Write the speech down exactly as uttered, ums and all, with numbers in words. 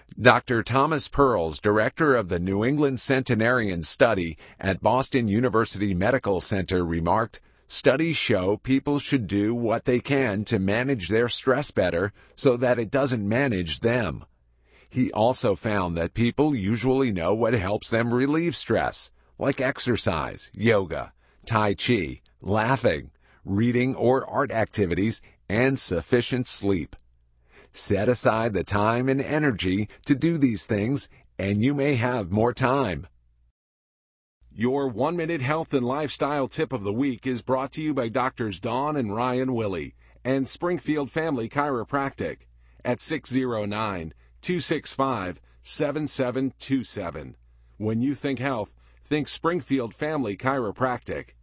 Doctor Thomas Pearls, director of the New England Centenarian Study at Boston University Medical Center, remarked, "Studies show people should do what they can to manage their stress better so that it doesn't manage them." He also found that people usually know what helps them relieve stress, like exercise, yoga, tai chi, laughing, reading or art activities, and sufficient sleep. Set aside the time and energy to do these things, and you may have more time. Your one-minute health and lifestyle tip of the week is brought to you by Doctors Dawn and Ryan Willie and Springfield Family Chiropractic at six oh nine, two six five, seven seven two seven. When you think health, think Springfield Family Chiropractic.